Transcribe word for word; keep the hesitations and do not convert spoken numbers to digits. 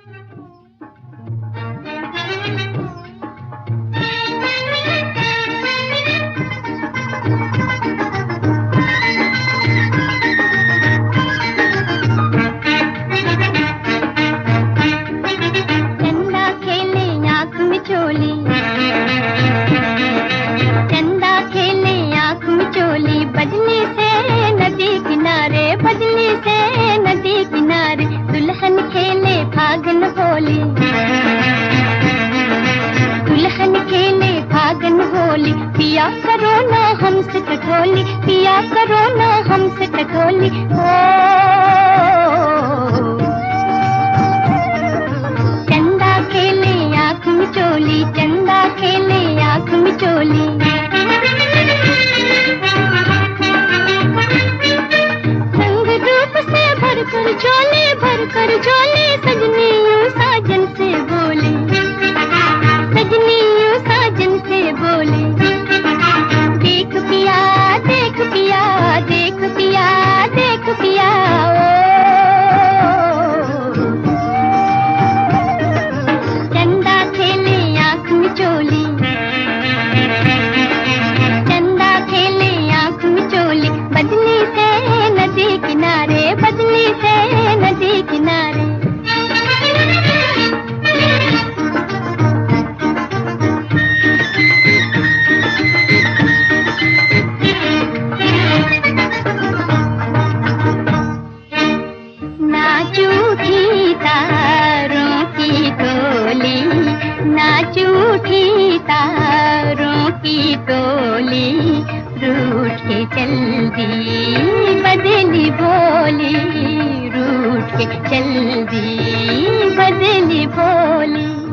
बदली से नदी किनारे, बदली से नदी किनारे, दुल्हन खेले फागन होली, दुल्हन खेले फागन होली। पिया करो ना हमसे कठोली, पिया करो ना हमसे कठोली। ओ चंदा खेले आँख मिचोली, चंदा खेले आँख मिचोली। भर झोले भर कर झोले, सजनी यूं साजन से बोले, सजनी यूं साजन से बोले। देख पिया देख पिया देख पिया देख पिया, ओ चंदा खेले आँख मिचोली, चंदा खेले आँख मिचोली। बदली से नदी किनारे, बदली से नदी किनारे। नाचू उठी तारों की टोली, नाचू उठी तारों की टोली, रूठ के चल दी बदली भोली, रूठ के चल दी बदली भोली।